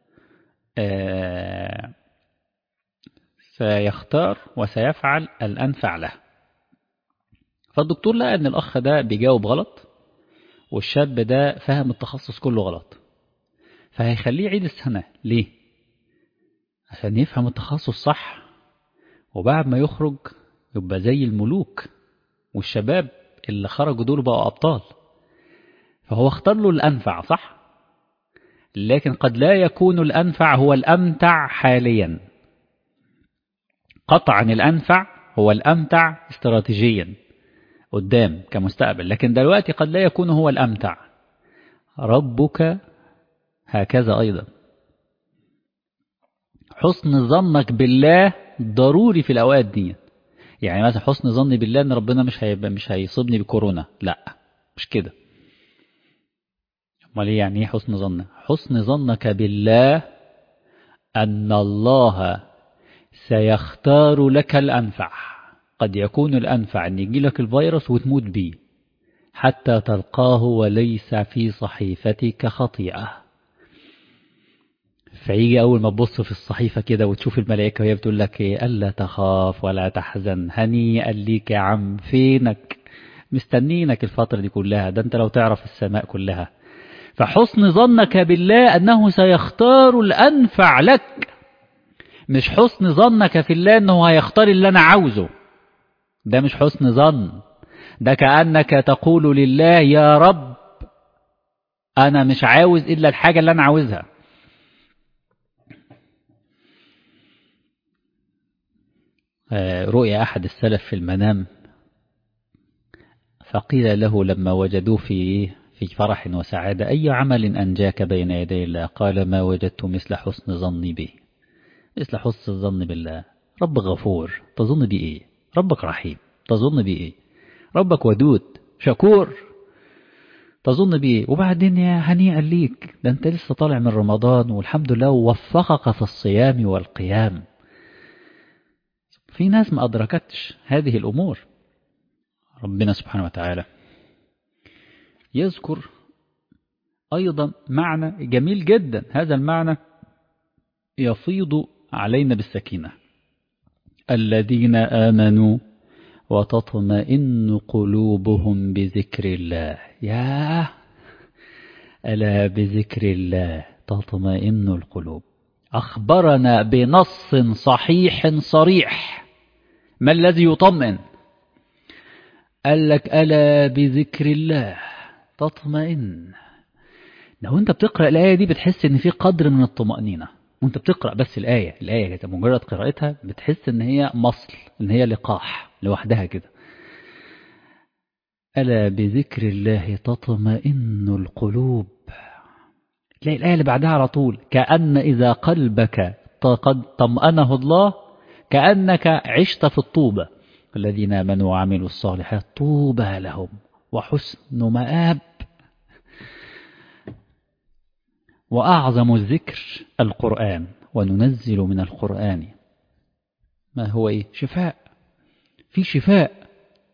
سيختار وسيفعل الأنفع له. فالدكتور لقى أن الأخ ده بيجاوب غلط والشاب ده فهم التخصص كله غلط، فهيخليه يعيد السنة. ليه؟ عشان يفهم التخصص صح، وبعد ما يخرج يبقى زي الملوك، والشباب اللي خرجوا دول بقوا أبطال. فهو اختار له الأنفع صح، لكن قد لا يكون الأنفع هو الأمتع حاليا. قطعا الأنفع هو الأمتع استراتيجيا قدام كمستقبل، لكن دلوقتي قد لا يكون هو الأمتع. ربك هكذا أيضا. حسن ظنك بالله ضروري في الأوقات دي. يعني مثلا حسن ظني بالله ان ربنا مش هيصيبني بكورونا، لا مش كده. امال ايه يعني ايه حسن ظنك؟ حسن ظنك بالله ان الله سيختار لك الانفع. قد يكون الانفع ان يجي لك الفيروس وتموت بيه حتى تلقاه وليس في صحيفتك خطيئة. فيجي أول ما تبص في الصحيفة كده وتشوف الملائكة وهي بتقول لك إيه، ألا تخاف ولا تحزن هنيئا ليك يا عم، فينك مستنينك الفترة دي كلها، ده أنت لو تعرف السماء كلها. فحسن ظنك بالله أنه سيختار الأنفع لك، مش حسن ظنك في الله أنه هيختار اللي أنا عاوزه. ده مش حسن ظن، ده كأنك تقول لله يا رب أنا مش عاوز إلا الحاجة اللي أنا عاوزها. رؤيا أحد السلف في المنام، فقيل له لما وجدوه في فرح وسعادة أي عمل أنجاك بين يدي الله؟ قال ما وجدت مثل حسن ظني به. مثل حسن الظن بالله. رب غفور تظن بي إيه؟ ربك رحيم تظن بي إيه؟ ربك ودود شكور تظن بي إيه؟ وبعدين يا هنيئا ليك، ده أنت لسه طالع من رمضان والحمد لله ووفقك في الصيام والقيام. في ناس ما أدركتش هذه الأمور. ربنا سبحانه وتعالى يذكر أيضا معنى جميل جدا، هذا المعنى يفيض علينا بالسكينة. الذين آمنوا وتطمئن قلوبهم بذكر الله. يا ألا بذكر الله تطمئن القلوب. أخبرنا بنص صحيح صريح ما الذي يطمئن؟ قال لك ألا بذكر الله تطمئن. لو أنت بتقرأ الآية دي بتحس إن في قدر من الطمأنينة وأنت بتقرأ بس الآية كده، مجرد قراءتها بتحس إن هي مصل، إن هي لقاح لوحدها كده. ألا بذكر الله تطمئن القلوب. تلاقي الآية اللي بعدها على طول كأن إذا قلبك قد طمأنه الله كأنك عشت في الطوبة. الذين آمنوا وعملوا الصالحات طوبى لهم وحسن مآب. وأعظم الذكر القرآن، وننزل من القرآن ما هو إيه؟ شفاء. في شفاء.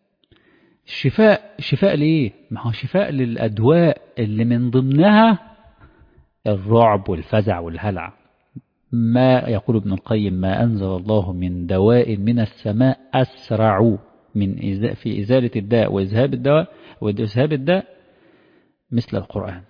الشفاء ليه؟ ما هو شفاء للأدواء اللي من ضمنها الرعب والفزع والهلع. ما يقول ابن القيم ما أنزل الله من دواء من السماء أسرع في إزالة الداء وإذهاب الداء مثل القرآن.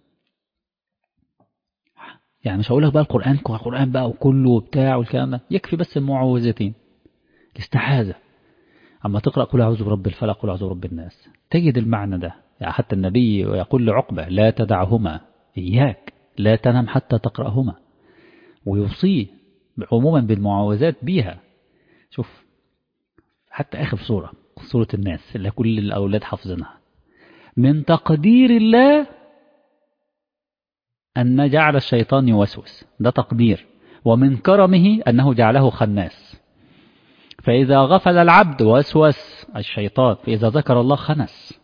يعني مش هقول لك بقى القرآن بقى وكله وبتاع والكلام ده، يكفي بس المعوذتين الاستعاذة. أما تقرأ قل أعوذ برب الفلق قل أعوذ برب الناس تجد المعنى ده. يعني حتى النبي يقول لعقبة لا تدعهما، إياك لا تنام حتى تقرأهما، ويوصيه عموما بالمعوذات بيها. شوف حتى آخر سورة الناس اللي كل الأولاد حافظينها، من تقدير الله أن جعل الشيطان يوسوس، ده تقدير، ومن كرمه أنه جعله خناس. فإذا غفل العبد وسوس الشيطان، فإذا ذكر الله خنس.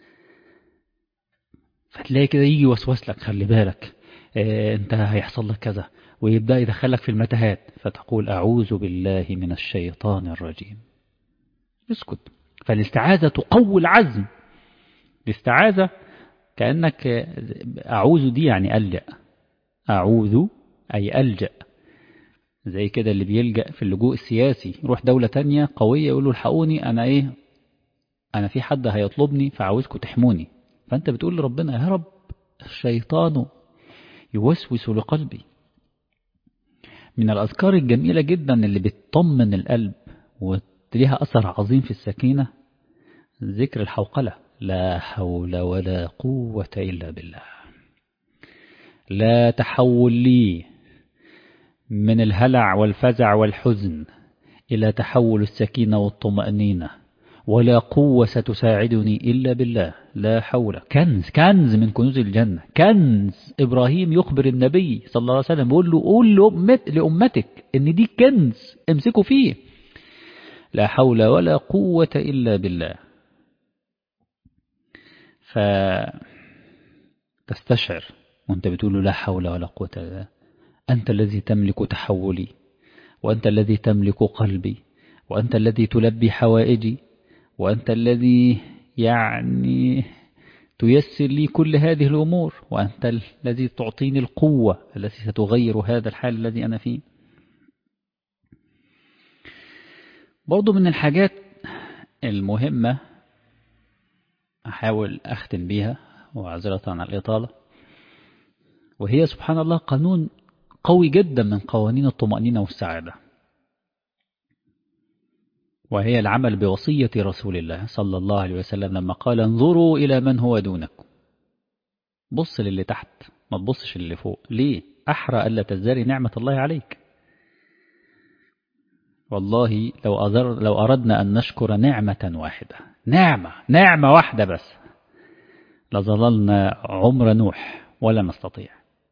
فتلاقي كده يجي وسوس لك خلي بالك انت هيحصل لك كذا، ويبدأ يدخلك في المتاهات، فتقول أعوذ بالله من الشيطان الرجيم. اسكت. فالاستعاذة تقوي العزم. الاستعاذة كأنك أعوذ دي يعني ألجأ. أعوذ أي ألجأ. زي كده اللي بيلجأ في اللجوء السياسي، يروح دولة تانية قوية يقول له الحقوني أنا في حد هيطلبني فعاوزكم تحموني. فأنت بتقول لربنا يا رب الشيطان يوسوس لقلبي. من الأذكار الجميلة جدا اللي بتطمن القلب ليها أثر عظيم في السكينة، ذكر الحوقلة، لا حول ولا قوة إلا بالله. لا تحول لي من الهلع والفزع والحزن إلى تحول السكينة والطمأنينة، ولا قوة ستساعدني إلا بالله. لا حول. كنز، كنز من كنوز الجنة، كنز. إبراهيم يخبر النبي صلى الله عليه وسلم، يقول له قول لأمتك إن دي كنز، امسكوا فيه. لا حول ولا قوة إلا بالله. فتستشعر وانت بتقول له لا حول ولا قوة إلا بالله، أنت الذي تملك تحولي، وأنت الذي تملك قلبي، وأنت الذي تلبي حوائجي، وأنت الذي يعني تيسر لي كل هذه الأمور، وأنت الذي تعطيني القوة التي ستغير هذا الحال الذي أنا فيه. برضو من الحاجات المهمة أحاول أختم بيها وعذرة عن الإطالة، وهي سبحان الله قانون قوي جدا من قوانين الطمأنينة والسعادة، وهي العمل بوصية رسول الله صلى الله عليه وسلم لما قال انظروا إلى من هو دونكم. بص للي تحت، ما تبصش للي فوق. ليه؟ أحرى ألا تزدري نعمة الله عليك. والله لو أردنا أن نشكر نعمة واحدة، نعمة واحدة بس، لظللنا عمر نوح ولا نستطيع.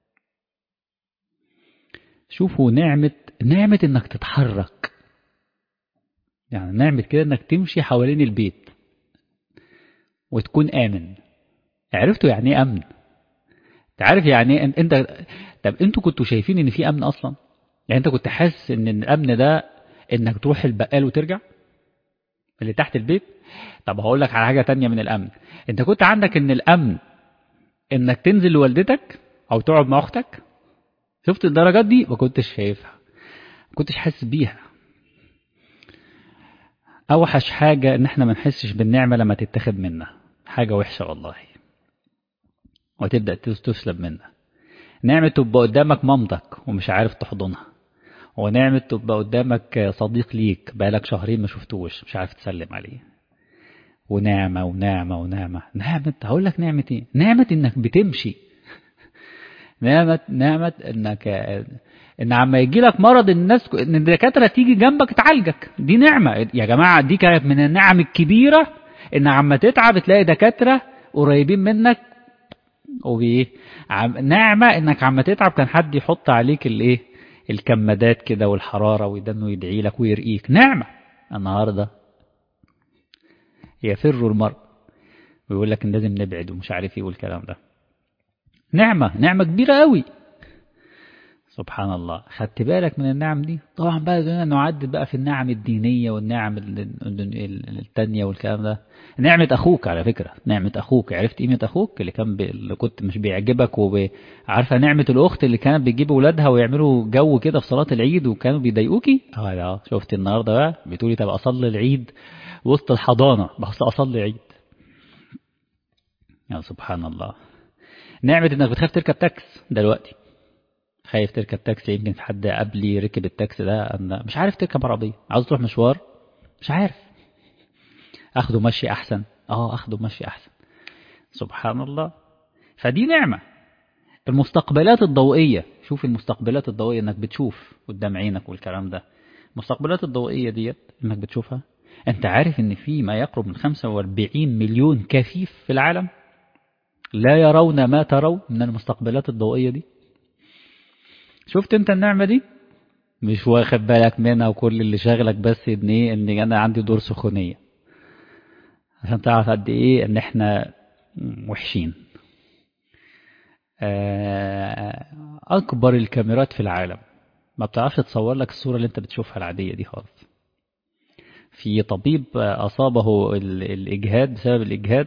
شوفوا نعمة إنك تتحرك، يعني نعمة كده إنك تمشي حوالين البيت وتكون آمن. عرفتوا يعني إيه أمن؟ تعرف يعني إيه أنت؟ طب أنتوا كنتوا شايفين إن في أمن أصلا؟ يعني أنت كنت حاسس إن الأمن ده إنك تروح البقال وترجع اللي تحت البيت؟ طب هقول لك على حاجة تانية من الأمن. أنت كنت عندك إن الأمن إنك تنزل لوالدتك أو تقعد مع أختك؟ شفت الدرجات دي؟ ما كنتش شايفها، ما كنتش حاسس بيها. أوحش حاجة إن إحنا ما نحسش بالنعمة لما تتاخد منا، حاجة وحشة والله، وتبدأ تسلب منا. نعمة تبقى قدامك مامتك ومش عارف تحضنها، ونعمة تبقى قدامك صديق ليك بقالك شهرين ما شفتوش مش عارف تسلم عليه. ونعمة ونعمة ونعمة. نعمة، هقول لك نعمة إيه؟ نعمة إنك بتمشي، نعمة إنك إن عما يجي لك مرض الناس إن الدكاترة تيجي جنبك تعالجك. دي نعمة يا جماعة، دي كانت من النعم الكبيرة، إن عما تتعب تلاقي دكاترة قريبين منك. وبإيه؟ نعمة إنك عما تتعب كان حد يحط عليك الإيه؟ الكمادات كده والحرارة، ويدنه يدعي لك ويرقيك. نعمة. النهاردة يفر المرء ويقول لك إن لازم نبعد ومش عارف إيه والكلام ده. نعمة كبيرة قوي. سبحان الله. خدت بالك من النعم دي؟ طبعا بقى نعدد بقى في النعم الدينية والنعم التانية والكلام ده. نعمة أخوك على فكرة، نعمة أخوك. عرفت قيمة أخوك اللي كنت مش بيعجبك، وعارفة نعمة الأخت اللي كانت بتجيب ولادها ويعملوا جو كده في صلاة العيد وكانوا بيضايقوكي. شفت النهاردة بقى بتقولي طب أصلي العيد وسط الحضانة، بس أصلي عيد. يا سبحان الله. نعمة إنك بتخاف تركب تاكس دلوقتي، خايف تركب تاكسي، يمكن في حد قبلي ركب التاكسي ده، أنا مش عارف تركب عربية، عاوز تروح مشوار مش عارف، أخده مشي أحسن. أخده مشي أحسن. سبحان الله. فدي نعمة. المستقبلات الضوئية، شوف المستقبلات الضوئية إنك بتشوف قدام عينك والكلام ده. المستقبلات الضوئية ديت إنك بتشوفها. أنت عارف إن في ما يقرب من 45 مليون كفيف في العالم لا يرون ما ترون من المستقبلات الضوئية دي. شفت أنت النعمة دي؟ مش واخد بالك منها، وكل اللي شاغلك بس ان انا عندي دور سخونية، عشان تعرف قد ايه ان احنا وحشين. اكبر الكاميرات في العالم ما بتعرفش تصور لك الصورة اللي انت بتشوفها العادية دي خالص. في طبيب اصابه الاجهاد، بسبب الاجهاد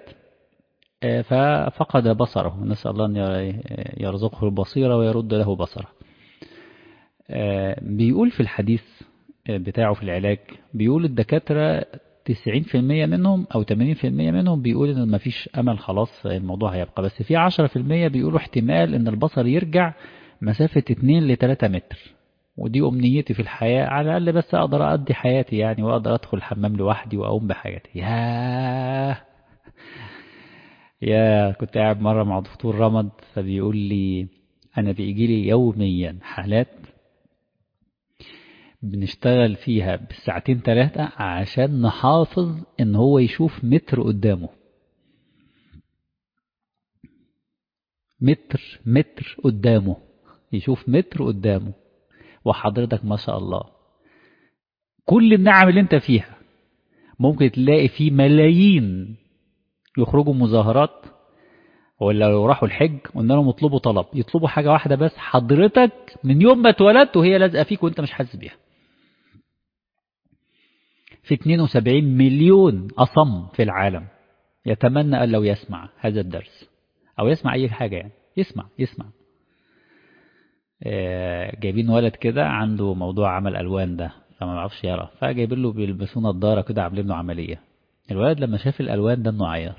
ففقد بصره، نسأل الله ان يرزقه البصيرة ويرد له بصره. بيقول في الحديث بتاعه في العلاج، بيقول الدكاترة 90% منهم أو 80% منهم بيقول إن مفيش أمل، خلاص الموضوع هيبقى، بس في 10% بيقولوا احتمال إن البصر يرجع مسافة 2 ل 3 متر. ودي أمنيتي في الحياة، على الأقل بس أقدر أقضي حياتي يعني، وأقدر أدخل الحمام لوحدي وأقوم بحياتي. كنت قاعد مرة مع دكتور رمض فبيقول لي أنا بيجي لي يوميا حالات بنشتغل فيها بالساعتين 3 عشان نحافظ إن هو يشوف متر قدامه، متر قدامه، يشوف متر قدامه. وحضرتك ما شاء الله كل النعم اللي انت فيها ممكن تلاقي فيه ملايين يخرجوا مظاهرات، ولا لو راحوا الحج قلنا لهم اطلبوا طلب، يطلبوا حاجة واحدة بس، حضرتك من يوم ما اتولدت وهي لازقة فيك وانت مش حاسس بيها. في 72 مليون أصم في العالم يتمنى أن لو يسمع هذا الدرس أو يسمع أي حاجة يعني، يسمع. جايبين ولد كده عنده موضوع عمل ألوان ده فما بعرفش يرى، فجايبين له بيلبسوه نضارة كده عاملين له عملية. الولد لما شاف الألوان ده انه عيط.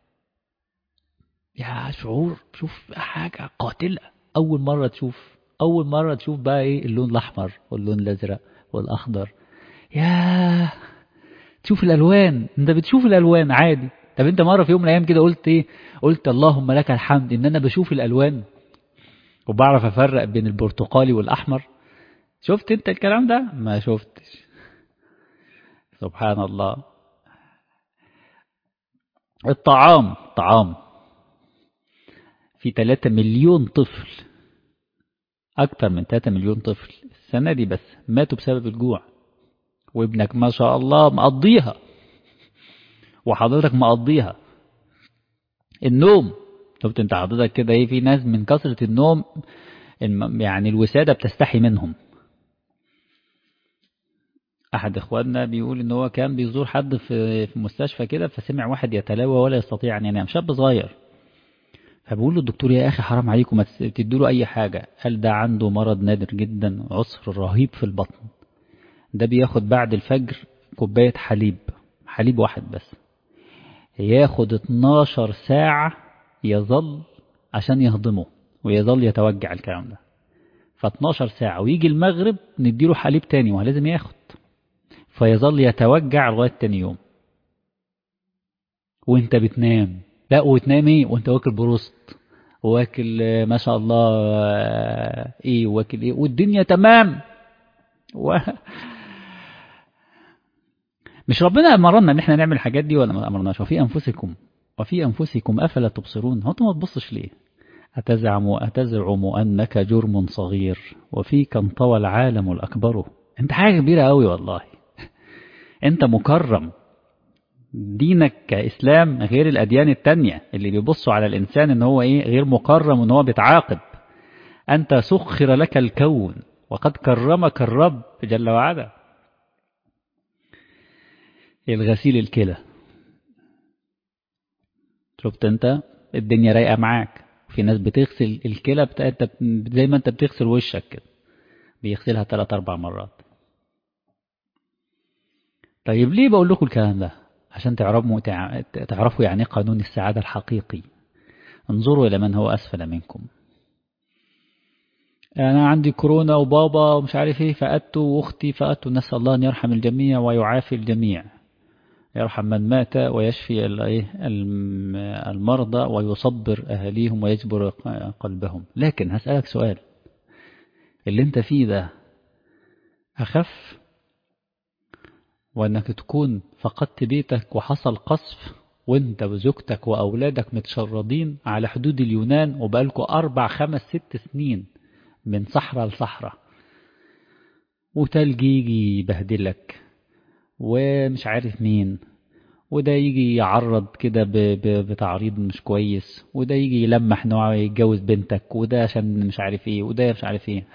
يا شعور، شوف حاجة قاتلة. أول مرة تشوف بقى إيه اللون الأحمر واللون الأزرق والأخضر. يا تشوف الألوان، أنت بتشوف الألوان عادي. طب أنت مرة في يوم من الأيام كده قلت إيه؟ قلت اللهم لك الحمد إن أنا بشوف الألوان وبعرف أفرق بين البرتقالي والأحمر. شفت أنت الكلام ده؟ ما شفتش. سبحان الله. طعام في 3 مليون طفل، أكتر من 3 مليون طفل السنة دي بس ماتوا بسبب الجوع، وابنك ما شاء الله مقضيها وحضرتك مقضيها. النوم، شفت انت حضرتك كده ايه، في ناس من كثرة النوم يعني الوسادة بتستحي منهم. أحد إخواننا بيقول إن هو كان بيزور حد في مستشفى كده، فسمع واحد يتلوى ولا يستطيع أن ينام، شاب صغير. فبقول له الدكتور يا أخي حرام عليكم ما تدوا أي حاجة. قال ده عنده مرض نادر جدا، عسر رهيب في البطن، ده بياخد بعد الفجر كوباية حليب واحد بس، ياخد 12 ساعة يظل عشان يهضمه، ويظل يتوجع الكلام ده. ف12 ساعة ويجي المغرب نديله حليب تاني وهو لازم ياخد، فيظل يتوجع لغاية تاني يوم. وانت بتنام، لا وتنام ايه وانت واكل بروست، واكل ما شاء الله ايه، واكل ايه والدنيا تمام مش ربنا امرنا ان احنا نعمل الحاجات دي ولا ما امرناش؟ وفي انفسكم افلا تبصرون. هو انت ما تبصش ليه؟ أتزعم أنك جرم صغير وفيك انطوى العالم الأكبر. أنت حاجة كبيرة أوي والله، أنت مكرم. دينك كإسلام غير الأديان التانية اللي بيبصوا على الإنسان إن هو إيه، غير مكرم وإن هو بيتعاقب. أنت سخر لك الكون وقد كرمك الرب جل وعلا. الغسيل الكلى، شفت أنت الدنيا رايقة معاك، في ناس بتغسل الكلى بتاعتها زي ما أنت بتغسل وشك كده، بيغسلها 3-4 مرات. طيب ليه بقول لكم الكلام ده؟ عشان تعرفوا يعني قانون السعادة الحقيقي. انظروا إلى من هو أسفل منكم. أنا عندي كورونا وبابا ومش عارف إيه فأتوا، وأختي فأتوا، نسأل الله أن يرحم الجميع ويعافي الجميع، يرحم من مات ويشفي المرضى ويصبر أهليهم ويجبر قلبهم. لكن هسألك سؤال، اللي انت فيه ده أخف وأنك تكون فقدت بيتك وحصل قصف وانت وزوجتك وأولادك متشردين على حدود اليونان وبقالكوا 4 5 6 سنين من صحراء لصحراء، وتلج يجي يبهدلك ومش عارف مين، وده يجي يعرض كده بتعريض مش كويس، وده يجي يلمح نوعه يتجوز بنتك، وده عشان مش عارف ايه، وده مش عارف ايه.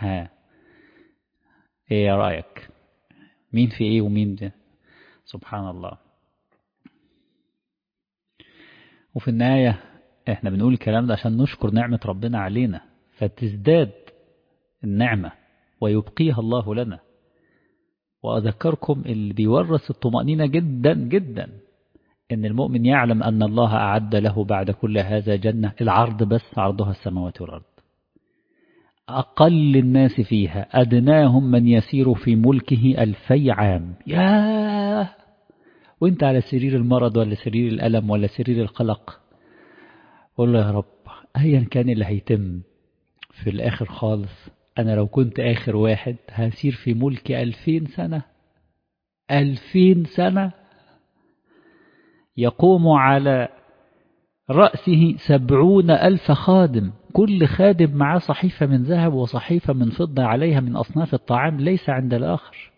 ايه رأيك؟ مين في ايه ومين ده؟ سبحان الله. وفي النهاية احنا بنقول الكلام ده عشان نشكر نعمة ربنا علينا فتزداد النعمة ويبقيها الله لنا. وأذكركم اللي بيورث الطمأنينة جدا جدا إن المؤمن يعلم أن الله أعد له بعد كل هذا جنة، العرض بس عرضها السماوات والأرض. أقل الناس فيها أدناهم من يسير في ملكه 2000 عام. ياه، وانت على سرير المرض ولا سرير الألم ولا سرير القلق، قول له يا رب أيا كان اللي هيتم في الآخر خالص، أنا لو كنت آخر واحد هسير في ملك 2000 سنة. 2000 سنة يقوم على رأسه 70,000 خادم، كل خادم معاه صحيفة من ذهب وصحيفة من فضة عليها من أصناف الطعام ليس عند الآخر.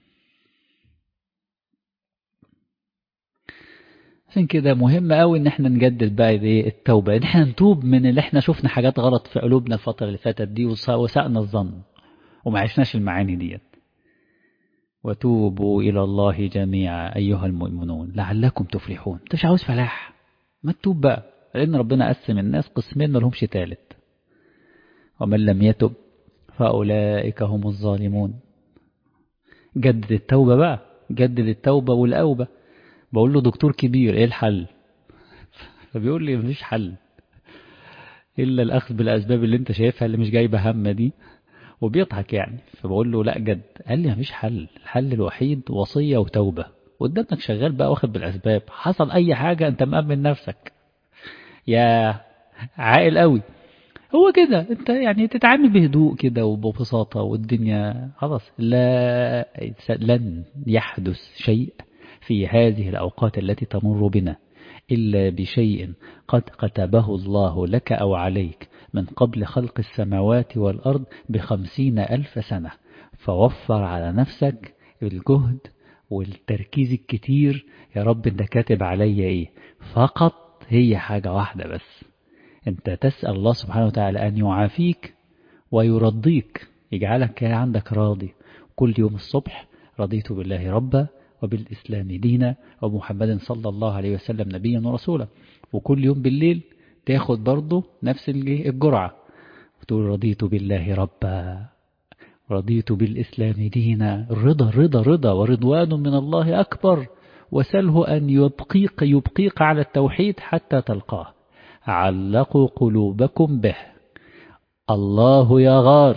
عشان كده مهم قوي ان احنا نجدد بقى دي التوبة، ان احنا نتوب من اللي احنا شفنا حاجات غلط في قلوبنا الفترة اللي فاتت دي وسأنا الظن وما عشناش المعاني ديت. وتوبوا إلى الله جميعا أيها المؤمنون لعلكم تفلحون. انت مش عاوز فلاح، ما تتوب بقى، لأن ربنا قسم الناس قسمين ما لهمش تالت، ومن لم يتب فأولئك هم الظالمون. جدد التوبة بقى، جدد التوبة والأوبة. بقول له دكتور كبير ايه الحل؟ فبيقول لي مفيش حل إلا الأخذ بالأسباب اللي انت شايفها اللي مش جايبة هم دي، وبيضحك يعني. فبقول له لا جد. قال لي مفيش حل، الحل الوحيد وصية وتوبة. قدامك شغال بقى واخد بالأسباب، حصل أي حاجة أنت مأمن نفسك. يا عاقل قوي. هو كده انت يعني تتعامل بهدوء كده وببساطة، والدنيا خلاص. لن يحدث شيء في هذه الأوقات التي تمر بنا إلا بشيء قد كتبه الله لك أو عليك من قبل خلق السماوات والأرض ب50,000 سنة. فوفر على نفسك الجهد والتركيز الكتير. يا رب انت كاتب عليا ايه؟ فقط هي حاجة واحدة بس، انت تسأل الله سبحانه وتعالى أن يعافيك ويرضيك، يجعلك عندك راضي. كل يوم الصبح رضيت بالله ربا وبالإسلام دينا ومحمد صلى الله عليه وسلم نبيا ورسولا. وكل يوم بالليل تاخد برضه نفس الجرعة وتقول رضيت بالله ربا رضيت بالإسلام دينا. الرضا رضا رضا ورضوان من الله أكبر، وسله أن يبقيك على التوحيد حتى تلقاه. علقوا قلوبكم به. الله يغار،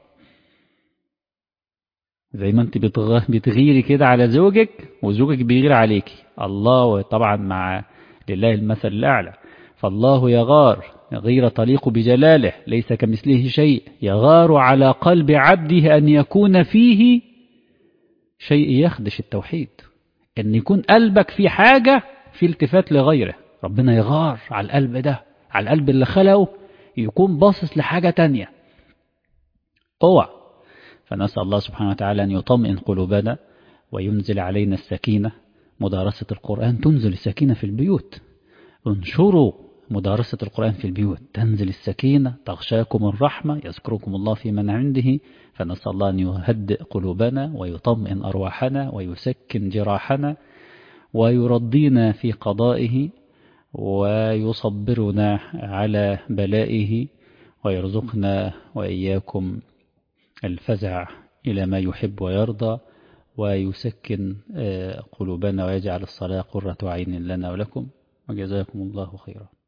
زي ما انت بتغيري كده على زوجك وزوجك بيغير عليك، الله طبعا مع لله المثل الأعلى. فالله يغار غير تليق بجلاله، ليس كمثله شيء. يغار على قلب عبده أن يكون فيه شيء يخدش التوحيد، أن يكون قلبك في حاجة في التفات لغيره. ربنا يغار على القلب ده، على القلب اللي خلقه يكون باصص لحاجة تانية. اوعى. فنسأل الله سبحانه وتعالى أن يطمئن قلوبنا وينزل علينا السكينة. مدارسة القرآن تنزل السكينة في البيوت. انشروا مدارسة القرآن في البيوت تنزل السكينة، تغشاكم الرحمة، يذكركم الله في من عنده. فنسأل الله أن يهدئ قلوبنا ويطمئن أرواحنا ويسكن جراحنا ويرضينا في قضائه ويصبرنا على بلائه، ويرزقنا وإياكم الفزع إلى ما يحب ويرضى، ويسكن قلوبنا ويجعل الصلاة قرة عين لنا ولكم، وجزاكم الله خيرا.